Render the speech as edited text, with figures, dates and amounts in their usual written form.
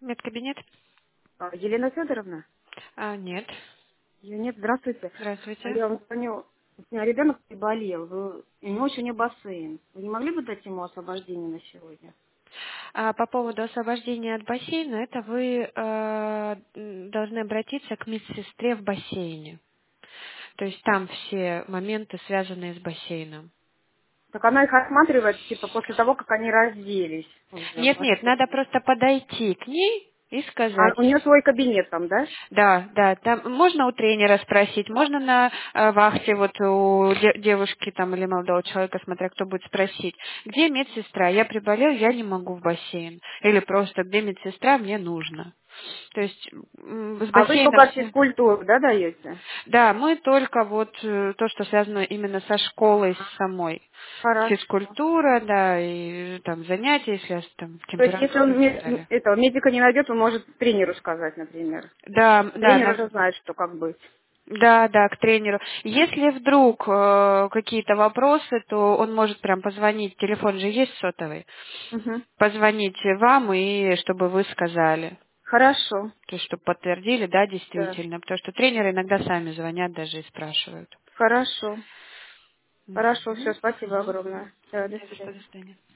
Медкабинет? Елена Федоровна? Нет. Ее нет, здравствуйте. Здравствуйте. Я вам звоню. У меня ребенок приболел, у него еще не бассейн. Вы не могли бы дать ему освобождение на сегодня? По поводу освобождения от бассейна, это вы должны обратиться к медсестре в бассейне. То есть там все моменты, связанные с бассейном. Так она их осматривает, типа, после того, как они разделись уже в Нет, надо бассейне. просто подойти к ней и А сказать. у нее свой кабинет там, да? Да, там можно у тренера спросить, можно на вахте вот у девушки там или молодого человека, смотря кто будет спросить, где медсестра, я приболел, я не могу в бассейн, или просто где медсестра, мне нужно. То есть с А вы бассейном только все. физкультуру, да, даете? Да, мы только вот то, что связано именно со школой самой. Хорошо. Физкультура, да, и там занятия, если там То есть, если температура он и так далее. этого медика не найдет, он может тренеру сказать, например. Да, Тренер уже знает, что как быть. да, к тренеру. Если вдруг какие-то вопросы, то он может прям позвонить, телефон же есть сотовый, Угу. позвонить вам и чтобы вы сказали, Хорошо. то есть чтобы подтвердили, да, Да. действительно, потому что тренеры иногда сами звонят даже и спрашивают. Хорошо. Хорошо, все, Мгм. спасибо огромное. Да, до Не за что, свидания. до свидания.